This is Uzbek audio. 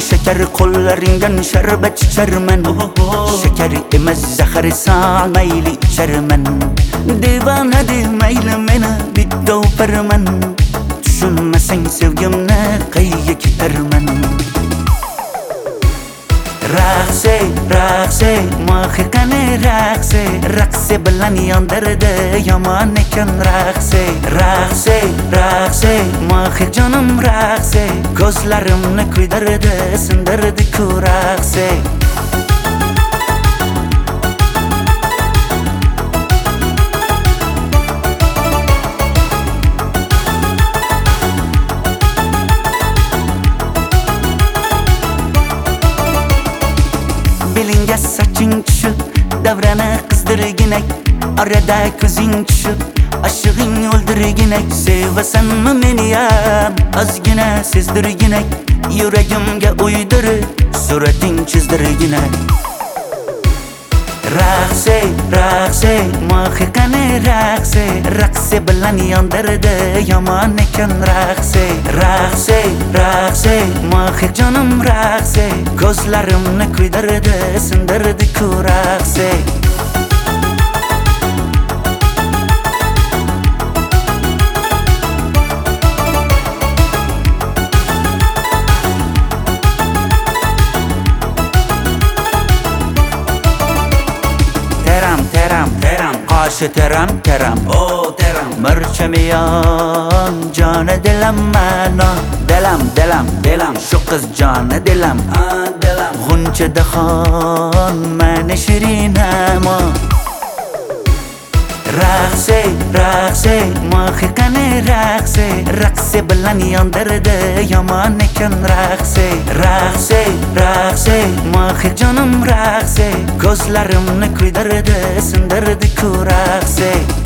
şeker qo'llaringdan sharbat icharman. Şeker emas zahar salmayli icharman. Devona demayli meni bitta o'pirman. Tushunmasang sevgimni qayga ketarman. Raqse, raqse, mohiqani raqse, raqse bilan yondirdi yomon ekan raqse. Raqse, raqse, mohiq jonim raqse, ko'zlarimni kuydirdi, sindirdi-ku raqse. Belingga soching tushib, davrani qizdirginak, orada ko'zing tushib, ashig'ing o'ldirginak. Sevasanmi meniyam, ozgina sezdirginak, yuragimga uydirib, surating chizdirginak. Raqse, raqse, mohiqani raqse, raqse bilan yondirdi yomon ekan raqse. Raqse, raqse, mohiq jonim raqse, ko'zlarimni kuydirdi, sindirdi-ku raqse. Teram, qoshi teram, oh teram. Murchamiyon, joni dilam mano, dilam, shu qiz joni dilam, dilam. G'uncha dahon, mani shirinamo. Raqse, raqse, mohiqani raqse, raqse bilan yondirdi yomon ekan raqse. Raqse, raqse, mohiq jonim raqse, ko'zlarimni kuydirdi, sindirdi-ku raqse.